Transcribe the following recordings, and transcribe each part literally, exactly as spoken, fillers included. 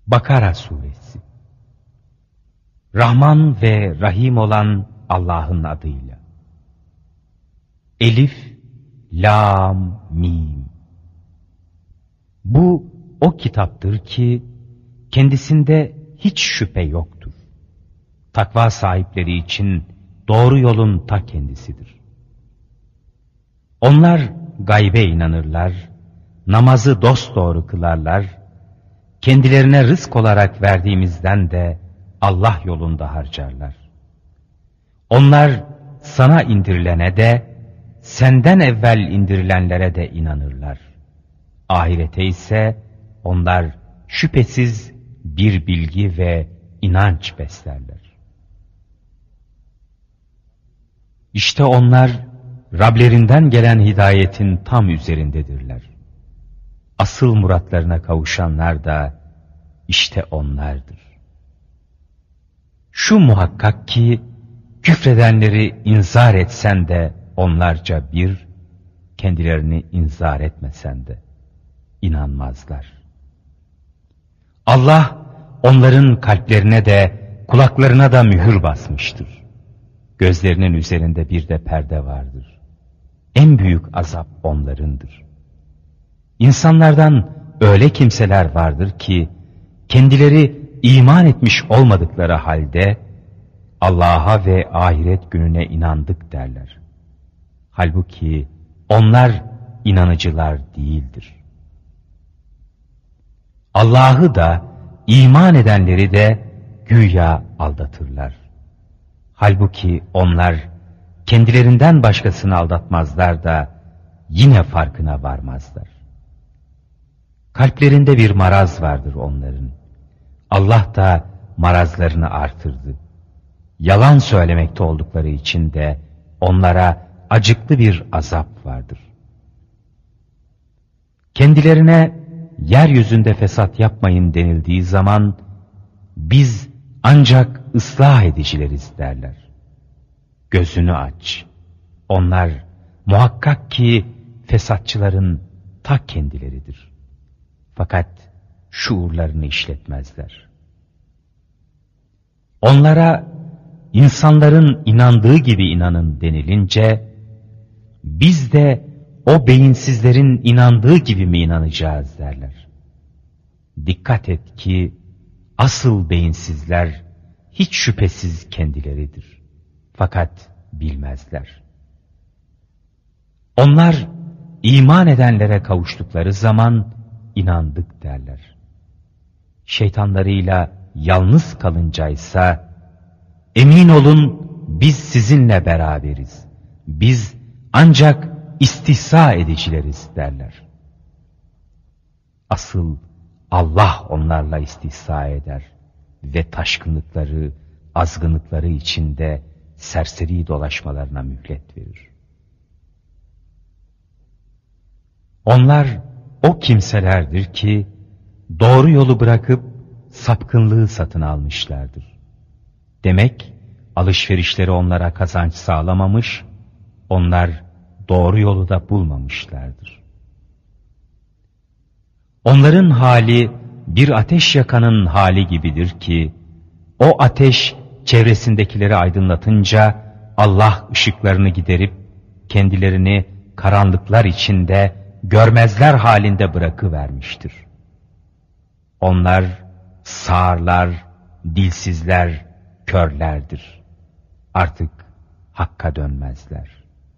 Bakara Suresi. Rahman ve Rahim olan Allah'ın adıyla. Elif, Lam, Mim. Bu o kitaptır ki kendisinde hiç şüphe yoktur. Takva sahipleri için doğru yolun ta kendisidir. Onlar gaybe inanırlar, namazı dosdoğru kılarlar, kendilerine rızk olarak verdiğimizden de Allah yolunda harcarlar. Onlar sana indirilene de, senden evvel indirilenlere de inanırlar. Ahirete ise onlar şüphesiz bir bilgi ve inanç beslerler. İşte onlar Rablerinden gelen hidayetin tam üzerindedirler. Asıl muratlarına kavuşanlar da işte onlardır. Şu muhakkak ki küfredenleri inzar etsen de onlarca bir, kendilerini inzar etmesen de inanmazlar. Allah onların kalplerine de kulaklarına da mühür basmıştır. Gözlerinin üzerinde bir de perde vardır. En büyük azap onlarındır. İnsanlardan öyle kimseler vardır ki kendileri iman etmiş olmadıkları halde Allah'a ve ahiret gününe inandık derler. Halbuki onlar inanıcılar değildir. Allah'ı da iman edenleri de güya aldatırlar. Halbuki onlar kendilerinden başkasını aldatmazlar da yine farkına varmazlar. Kalplerinde bir maraz vardır onların. Allah da marazlarını artırdı. Yalan söylemekte oldukları için de onlara acıklı bir azap vardır. Kendilerine yeryüzünde fesat yapmayın denildiği zaman biz ancak ıslah edicileriz derler. Gözünü aç. Onlar muhakkak ki fesatçıların ta kendileridir. Fakat şuurlarını işletmezler. Onlara insanların inandığı gibi inanın denilince biz de o beyinsizlerin inandığı gibi mi inanacağız derler. Dikkat et ki asıl beyinsizler hiç şüphesiz kendileridir. Fakat bilmezler. Onlar iman edenlere kavuştukları zaman inandık derler. Şeytanlarıyla yalnız kalıncaysa emin olun biz sizinle beraberiz. Biz ancak istihza edicileriz derler. Asıl Allah onlarla istihza eder ve taşkınlıkları, azgınlıkları içinde serseri dolaşmalarına mühlet verir. Onlar o kimselerdir ki doğru yolu bırakıp sapkınlığı satın almışlardır. Demek alışverişleri onlara kazanç sağlamamış, onlar doğru yolu da bulmamışlardır. Onların hali bir ateş yakanın hali gibidir ki o ateş çevresindekileri aydınlatınca Allah ışıklarını giderip kendilerini karanlıklar içinde görmezler halinde bırakıvermiştir. Onlar sağırlar, dilsizler, körlerdir. Artık hakka dönmezler.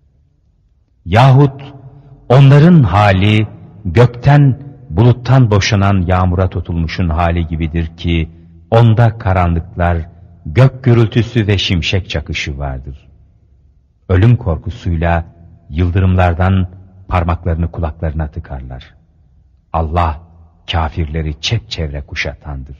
Yahut onların hali gökten buluttan boşanan yağmura tutulmuşun hali gibidir ki onda karanlıklar, gök gürültüsü ve şimşek çakışı vardır. Ölüm korkusuyla yıldırımlardan parmaklarını kulaklarına tıkarlar. Allah kafirleri çepçevre kuşatandır.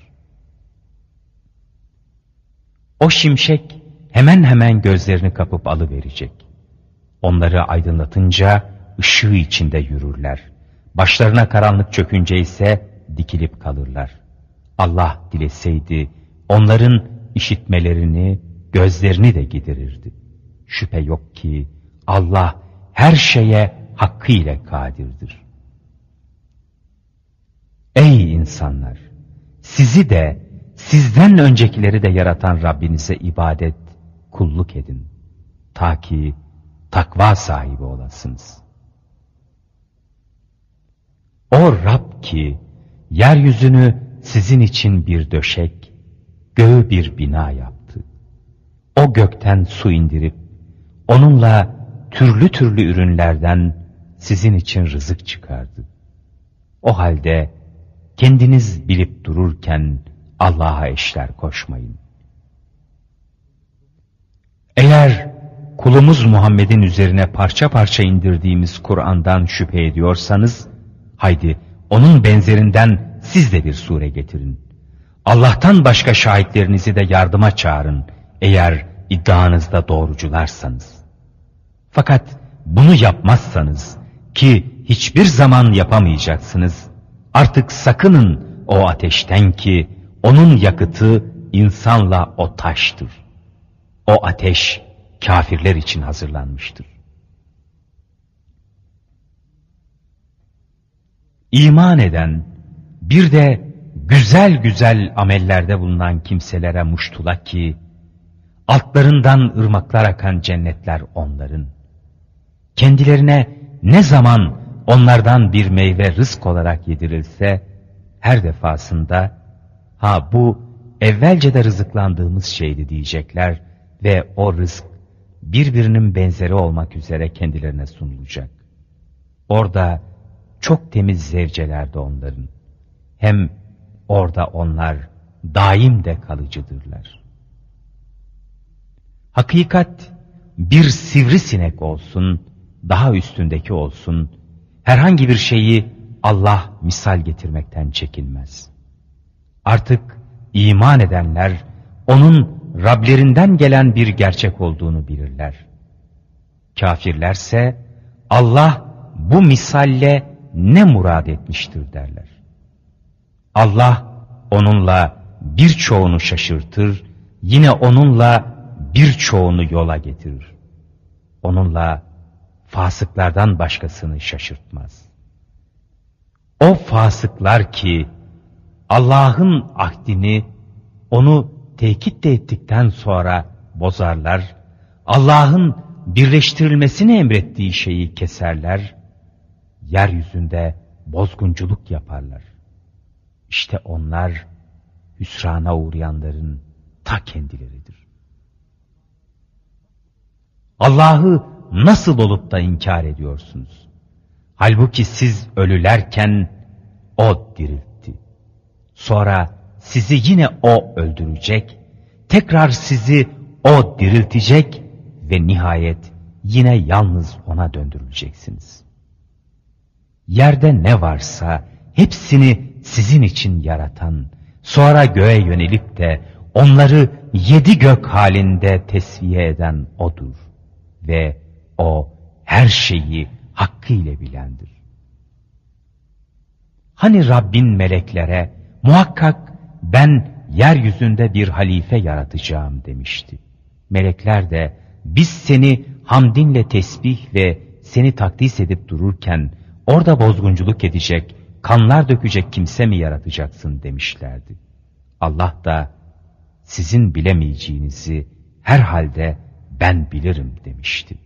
O şimşek hemen hemen gözlerini kapıp alıverecek. Onları aydınlatınca ışığı içinde yürürler. Başlarına karanlık çökünce ise dikilip kalırlar. Allah dileseydi onların işitmelerini, gözlerini de giderirdi. Şüphe yok ki Allah her şeye hakkıyla kadirdir. Ey insanlar! sizi de, sizden öncekileri de yaratan Rabbinize ibadet, kulluk edin. Ta ki takva sahibi olasınız. O Rab ki, yeryüzünü sizin için bir döşek, göğü bir bina yaptı. O gökten su indirip, onunla türlü türlü ürünlerden sizin için rızık çıkardı. O halde kendiniz bilip dururken Allah'a eşler koşmayın. Eğer kulumuz Muhammed'in üzerine parça parça indirdiğimiz Kur'an'dan şüphe ediyorsanız, haydi onun benzerinden siz de bir sure getirin. Allah'tan başka şahitlerinizi de yardıma çağırın eğer iddianızda doğrucularsanız. Fakat bunu yapmazsanız ki hiçbir zaman yapamayacaksınız, artık sakının o ateşten ki onun yakıtı insanla o taştır. O ateş kafirler için hazırlanmıştır. İman eden, bir de güzel güzel amellerde bulunan kimselere muştula ki, altlarından ırmaklar akan cennetler onların. Kendilerine ne zaman onlardan bir meyve rızk olarak yedirilse, her defasında, ha bu evvelce de rızıklandığımız şeydi diyecekler ve o rızk birbirinin benzeri olmak üzere kendilerine sunulacak. Orada çok temiz zevceler de onların. Hem orada onlar daim de kalıcıdırlar. Hakikat bir sivrisinek olsun, daha üstündeki olsun, herhangi bir şeyi Allah misal getirmekten çekinmez. Artık iman edenler onun Rablerinden gelen bir gerçek olduğunu bilirler. Kafirlerse Allah bu misalle ne murad etmiştir derler. Allah onunla birçoğunu şaşırtır, yine onunla birçoğunu yola getirir. Onunla fasıklardan başkasını şaşırtmaz. O fasıklar ki Allah'ın ahdini, onu tekit de ettikten sonra bozarlar, Allah'ın birleştirilmesini emrettiği şeyi keserler, yeryüzünde bozgunculuk yaparlar. İşte onlar hüsrana uğrayanların ta kendileridir. Allah'ı nasıl olup da inkar ediyorsunuz? Halbuki siz ölülerken O diriltti. Sonra sizi yine O öldürecek, tekrar sizi O diriltecek ve nihayet yine yalnız O'na döndürüleceksiniz. Yerde ne varsa hepsini sizin için yaratan, sonra göğe yönelip de onları yedi gök halinde tesviye eden O'dur. Ve O her şeyi hakkıyla bilendir. Hani Rabbin meleklere muhakkak ben yeryüzünde bir halife yaratacağım demişti. Melekler de biz seni hamdinle tesbih ve seni takdis edip dururken orada bozgunculuk edecek, kanlar dökecek kimse mi yaratacaksın demişlerdi. Allah da sizin bilemeyeceğinizi herhalde ben bilirim demişti.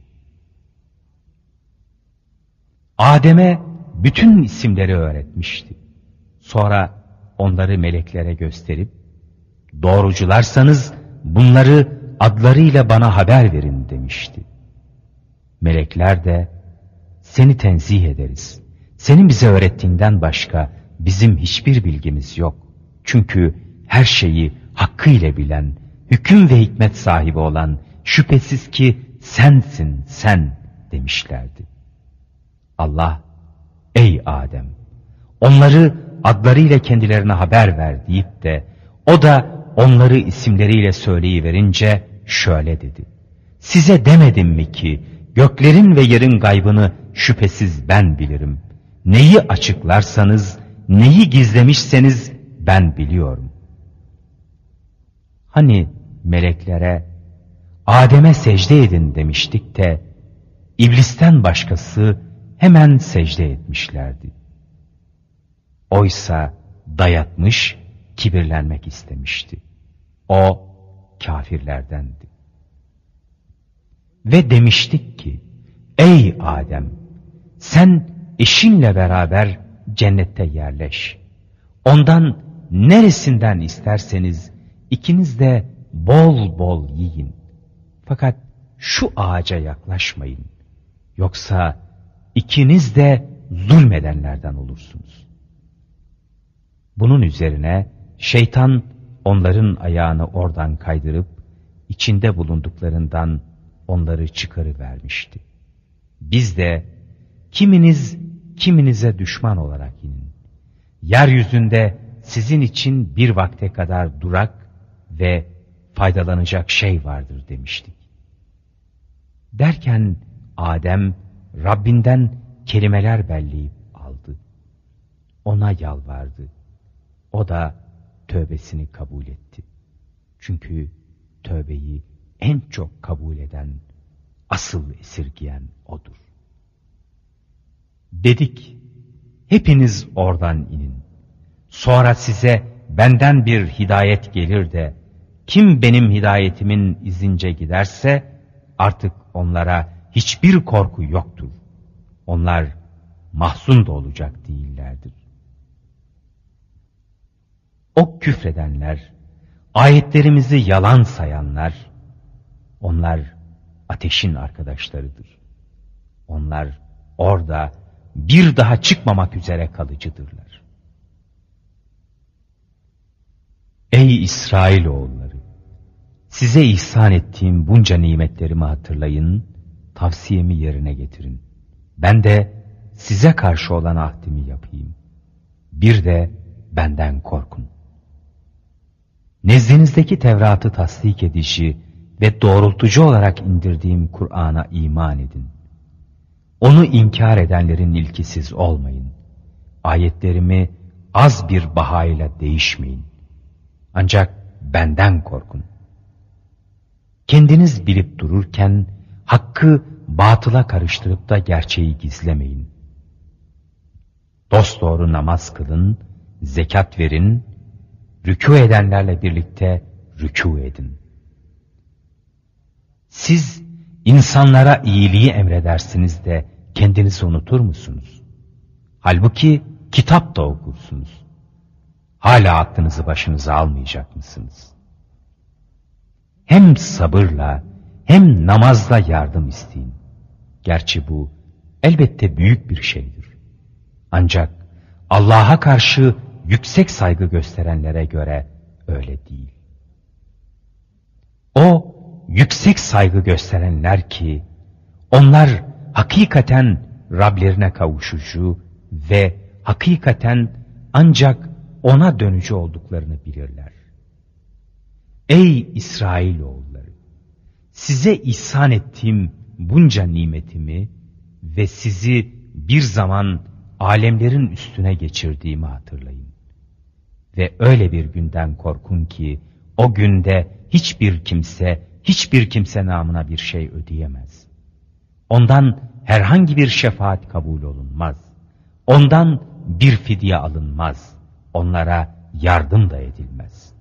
Adem'e bütün isimleri öğretmişti. Sonra onları meleklere gösterip, doğrucularsanız bunları adlarıyla bana haber verin demişti. Melekler de, seni tenzih ederiz. Senin bize öğrettiğinden başka bizim hiçbir bilgimiz yok. Çünkü her şeyi hakkıyla bilen, hüküm ve hikmet sahibi olan, şüphesiz ki sensin sen demişlerdi. Allah, ey Adem, onları adlarıyla kendilerine haber ver deyip de, o da onları isimleriyle söyleyiverince şöyle dedi. Size demedim mi ki, göklerin ve yerin gaybını şüphesiz ben bilirim. Neyi açıklarsanız, neyi gizlemişseniz ben biliyorum. Hani meleklere, Adem'e secde edin demiştik de, İblisten başkası hemen secde etmişlerdi. Oysa dayatmış, kibirlenmek istemişti. O kafirlerdendi. Ve demiştik ki, ey Adem, sen eşinle beraber cennette yerleş. Ondan neresinden isterseniz ikiniz de bol bol yiyin. Fakat şu ağaca yaklaşmayın. Yoksa ikiniz de zulmedenlerden olursunuz. Bunun üzerine şeytan onların ayağını oradan kaydırıp içinde bulunduklarından onları çıkarıvermişti. Biz de kiminiz kiminize düşman olarak inin. Yeryüzünde sizin için bir vakte kadar durak ve faydalanacak şey vardır demiştik. Derken Adem Rabbinden kelimeler belleyip aldı. Ona yalvardı. O da tövbesini kabul etti. Çünkü tövbeyi en çok kabul eden, asıl esirgiyen O'dur. Dedik, hepiniz oradan inin. Sonra size benden bir hidayet gelir de, kim benim hidayetimin izince giderse, artık onlara hiçbir korku yoktur. Onlar mahzun da olacak değillerdir. O küfredenler, ayetlerimizi yalan sayanlar, onlar ateşin arkadaşlarıdır. Onlar orada bir daha çıkmamak üzere kalıcıdırlar. Ey İsrailoğulları! Size ihsan ettiğim bunca nimetlerimi hatırlayın, tavsiyemi yerine getirin. Ben de size karşı olan ahdimi yapayım. Bir de benden korkun. Nezdinizdeki Tevrat'ı tasdik edici ve doğrultucu olarak indirdiğim Kur'an'a iman edin. Onu inkar edenlerin ilkisiz olmayın. Ayetlerimi az bir bahayla değişmeyin. Ancak benden korkun. Kendiniz bilip dururken hakkı batıla karıştırıp da gerçeği gizlemeyin. Dosdoğru namaz kılın, zekat verin, rükû edenlerle birlikte rükû edin. Siz insanlara iyiliği emredersiniz de kendinizi unutur musunuz? Halbuki kitap da okursunuz. Hala aklınızı başınıza almayacak mısınız? Hem sabırla hem namazla yardım isteyin. Gerçi bu elbette büyük bir şeydir. Ancak Allah'a karşı yüksek saygı gösterenlere göre öyle değil. O yüksek saygı gösterenler ki onlar hakikaten Rablerine kavuşucu ve hakikaten ancak ona dönücü olduklarını bilirler. Ey İsrailoğulları! Size ihsan ettiğim bunca nimetimi ve sizi bir zaman alemlerin üstüne geçirdiğimi hatırlayın. Ve öyle bir günden korkun ki o günde hiçbir kimse, hiçbir kimse namına bir şey ödeyemez. Ondan herhangi bir şefaat kabul olunmaz. Ondan bir fidye alınmaz. Onlara yardım da edilmez.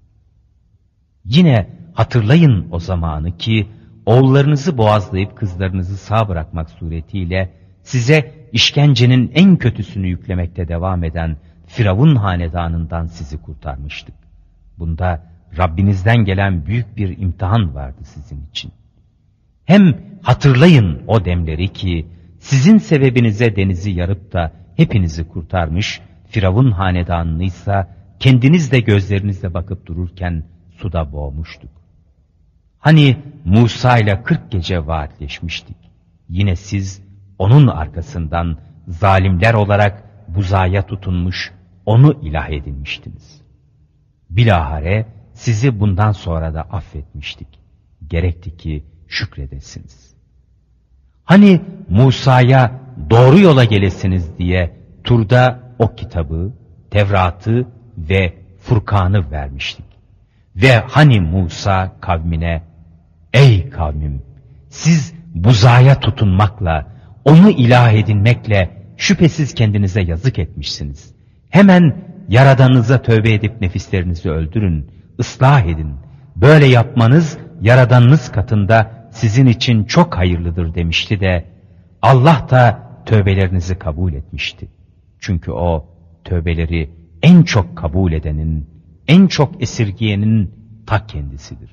Yine hatırlayın o zamanı ki oğullarınızı boğazlayıp kızlarınızı sağ bırakmak suretiyle size işkencenin en kötüsünü yüklemekte devam eden Firavun hanedanından sizi kurtarmıştık. Bunda Rabbinizden gelen büyük bir imtihan vardı sizin için. Hem hatırlayın o demleri ki sizin sebebinize denizi yarıp da hepinizi kurtarmış, Firavun hanedanını ise kendiniz de gözlerinizle bakıp dururken suda boğmuştuk. Hani Musa ile kırk gece vaatleşmiştik. Yine siz onun arkasından zalimler olarak buzağıya tutunmuş, onu ilah edinmiştiniz. Bilahare sizi bundan sonra da affetmiştik. Gerekti ki şükredesiniz. Hani Musa'ya doğru yola gelesiniz diye Tur'da o kitabı, Tevrat'ı ve Furkan'ı vermiştik. Ve hani Musa kavmine, ey kavmim, siz buzağıya tutunmakla, onu ilah edinmekle şüphesiz kendinize yazık etmişsiniz. Hemen Yaradanınıza tövbe edip nefislerinizi öldürün, ıslah edin. Böyle yapmanız Yaradanınız katında sizin için çok hayırlıdır demişti de Allah da tövbelerinizi kabul etmişti. Çünkü o tövbeleri en çok kabul edenin, en çok esirgiyenin ta kendisidir.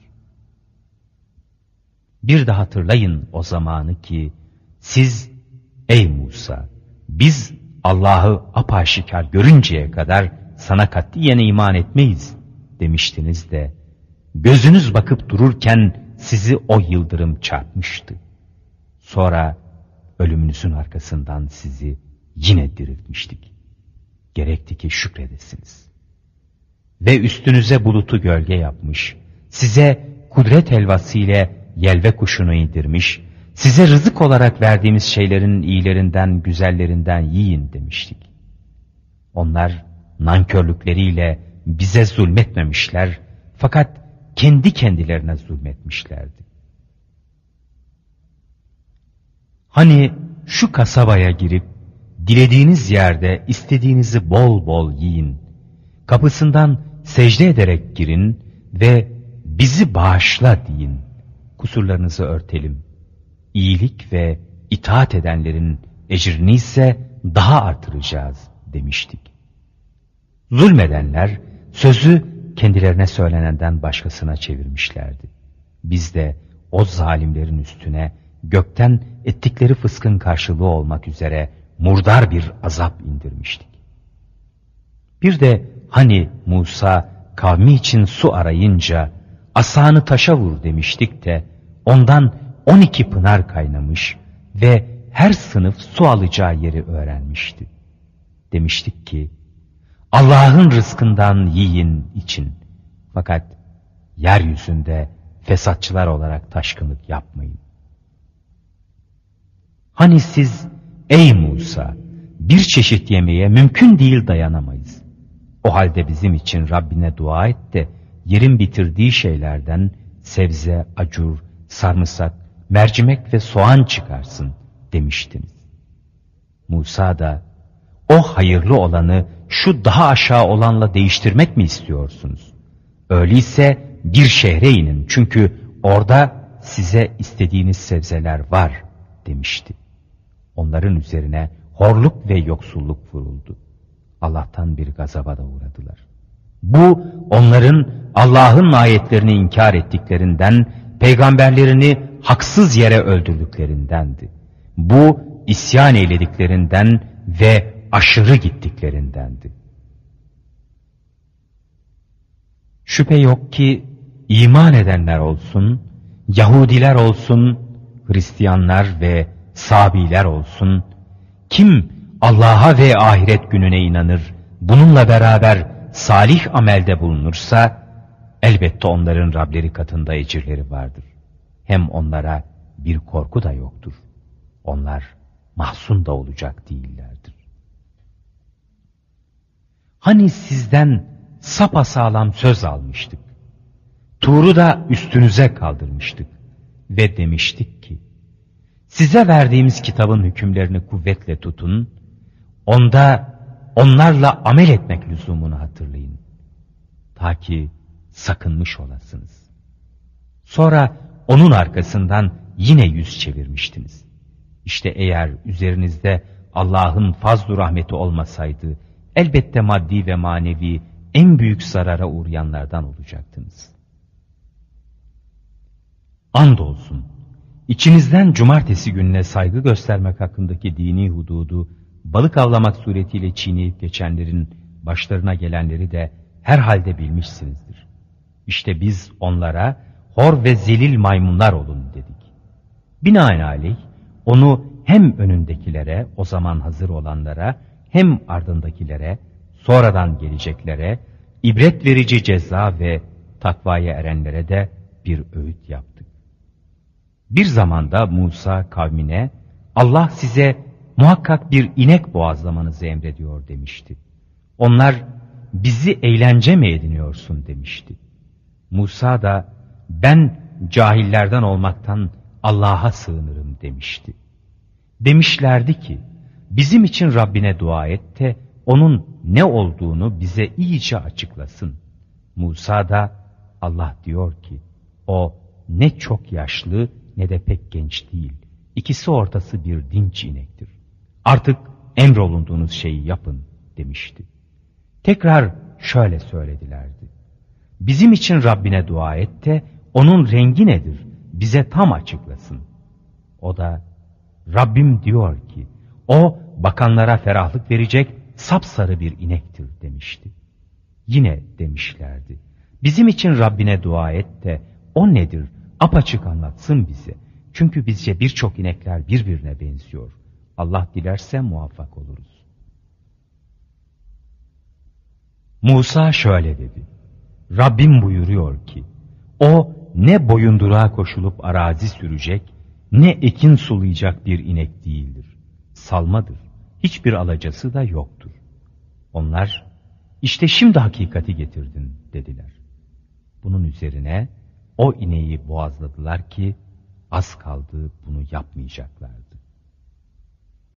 Bir de hatırlayın o zamanı ki siz ey Musa biz Allah'ı apaşikar görünceye kadar sana katiyen iman etmeyiz demiştiniz de gözünüz bakıp dururken sizi o yıldırım çarpmıştı. Sonra ölümünüzün arkasından sizi yine diriltmiştik. Gerekti ki şükredesiniz. Ve üstünüze bulutu gölge yapmış, size kudret helvası ile yelve kuşunu indirmiş, size rızık olarak verdiğimiz şeylerin iyilerinden, güzellerinden yiyin demiştik. Onlar nankörlükleriyle bize zulmetmemişler, fakat kendi kendilerine zulmetmişlerdi. Hani şu kasabaya girip, dilediğiniz yerde istediğinizi bol bol yiyin, kapısından secde ederek girin ve bizi bağışla deyin, kusurlarınızı örtelim. İyilik ve itaat edenlerin ecrini ise daha artıracağız demiştik. Zulmedenler sözü kendilerine söylenenden başkasına çevirmişlerdi. Biz de o zalimlerin üstüne gökten ettikleri fıskın karşılığı olmak üzere murdar bir azap indirmiştik. Bir de hani Musa kavmi için su arayınca asanı taşa vur demiştik de ondan on iki pınar kaynamış ve her sınıf su alacağı yeri öğrenmişti. Demiştik ki Allah'ın rızkından yiyin için fakat yeryüzünde fesatçılar olarak taşkınlık yapmayın. Hani siz ey Musa bir çeşit yemeğe mümkün değil dayanamayız. O halde bizim için Rabbine dua et de yerin bitirdiği şeylerden sebze, acur, sarımsak, mercimek ve soğan çıkarsın demiştiniz. Musa da o hayırlı olanı şu daha aşağı olanla değiştirmek mi istiyorsunuz? Öyleyse bir şehre inin çünkü orada size istediğiniz sebzeler var demişti. Onların üzerine horluk ve yoksulluk vuruldu. Allah'tan bir gazaba da uğradılar. Bu onların Allah'ın ayetlerini inkar ettiklerinden, peygamberlerini haksız yere öldürdüklerindendi. Bu isyan eylediklerinden ve aşırı gittiklerindendi. Şüphe yok ki iman edenler olsun, Yahudiler olsun, Hristiyanlar ve Sabiler olsun, kim Allah'a ve ahiret gününe inanır, bununla beraber salih amelde bulunursa, elbette onların Rableri katında ecirleri vardır. Hem onlara bir korku da yoktur. Onlar mahzun da olacak değillerdir. Hani sizden sapasağlam söz almıştık. Tur'u da üstünüze kaldırmıştık. Ve demiştik ki, size verdiğimiz kitabın hükümlerini kuvvetle tutun, onda onlarla amel etmek lüzumunu hatırlayın. Ta ki sakınmış olasınız. Sonra onun arkasından yine yüz çevirmiştiniz. İşte eğer üzerinizde Allah'ın fazl-ı rahmeti olmasaydı, elbette maddi ve manevi en büyük zarara uğrayanlardan olacaktınız. Andolsun, içinizden cumartesi gününe saygı göstermek hakkındaki dini hududu, balık avlamak suretiyle çiğneyip geçenlerin başlarına gelenleri de herhalde bilmişsinizdir. İşte biz onlara hor ve zelil maymunlar olun dedik. Binaenaleyh onu hem önündekilere, o zaman hazır olanlara, hem ardındakilere, sonradan geleceklere, ibret verici ceza ve takvaya erenlere de bir öğüt yaptık. Bir zamanda Musa kavmine, Allah size muhakkak bir inek boğazlamanızı emrediyor demişti. Onlar, bizi eğlence mi ediniyorsun demişti. Musa da, ben cahillerden olmaktan Allah'a sığınırım demişti. Demişlerdi ki, bizim için Rabbine dua et de onun ne olduğunu bize iyice açıklasın. Musa da Allah diyor ki o ne çok yaşlı ne de pek genç değil. İkisi ortası bir dinç inektir. Artık emrolunduğunuz şeyi yapın demişti. Tekrar şöyle söyledilerdi. Bizim için Rabbine dua et de onun rengi nedir? Bize tam açıklasın. O da Rabbim diyor ki o bakanlara ferahlık verecek sapsarı bir inektir demişti. Yine demişlerdi. Bizim için Rabbine dua et de o nedir? Apaçık anlatsın bize. Çünkü bizce birçok inekler birbirine benziyor. Allah dilerse muvaffak oluruz. Musa şöyle dedi. Rabbim buyuruyor ki o ne boyunduruğa koşulup arazi sürecek ne ekin sulayacak bir inek değildir. Salmadır. Hiçbir alacası da yoktur. Onlar işte şimdi hakikati getirdin dediler. Bunun üzerine o ineği boğazladılar ki az kaldı bunu yapmayacaklar.